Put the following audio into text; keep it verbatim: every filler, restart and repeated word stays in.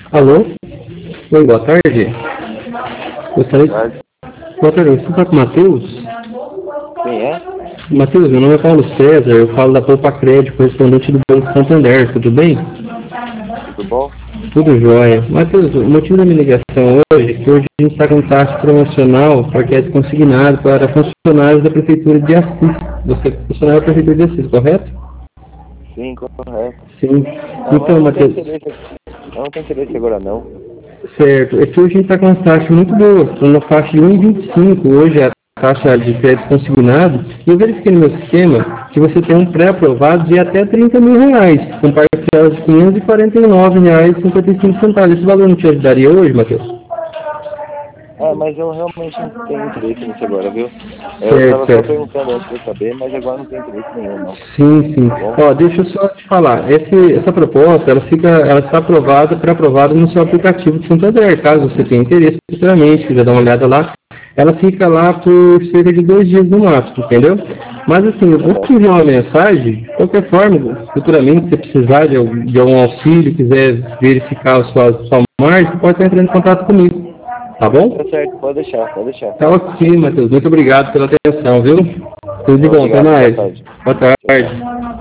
Alô? Oi, boa tarde. Gostaria de... Boa tarde, você está com o Matheus? Quem é? Matheus, meu nome é Paulo César, eu falo da Poupa Crédito, correspondente do Banco Santander, tudo bem? Tudo bom? Tudo jóia. Matheus, o motivo da minha ligação hoje é que hoje a gente está com um taxa promocional para crédito consignado para funcionários da Prefeitura de Assis. Você é funcionário da Prefeitura de Assis, correto? Sim, correto. Sim. Não, Então, eu não tenho Matheus, interesse, eu não tenho interesse agora não. certo. É que hoje a gente está com umas taxas muito boas. Estou na faixa de um vírgula vinte e cinco hoje, a taxa de crédito consignado. E eu verifiquei no meu sistema que você tem um pré-aprovado de até trinta mil reais, com parcela de quinhentos e quarenta e nove reais e cinquenta e cinco centavos. Esse valor não te ajudaria hoje, Matheus? Ah, mas eu realmente não tenho interesse nisso agora, viu? Eu Certo, estava só certo. perguntando antes para saber, mas agora não tenho interesse nenhum, não. Sim, sim. Tá bom? Ó, deixa eu só te falar. Esse, essa proposta, ela fica, ela está aprovada, pré-aprovada no seu aplicativo de Santander. Caso você tenha interesse futuramente, quiser dar uma olhada lá, ela fica lá por cerca de dois dias no máximo, entendeu? Mas assim, eu vou te enviar uma mensagem, de qualquer forma, futuramente, se você precisar de algum, de algum auxílio, quiser verificar a sua, sua margem, você pode estar entrando em contato comigo. Tá bom? Tá certo, pode deixar, pode deixar. Tá ok, Matheus. Muito obrigado pela atenção, viu? Tudo de bom, até Obrigado, boa mais. tarde. Boa Tchau, tchau. tarde.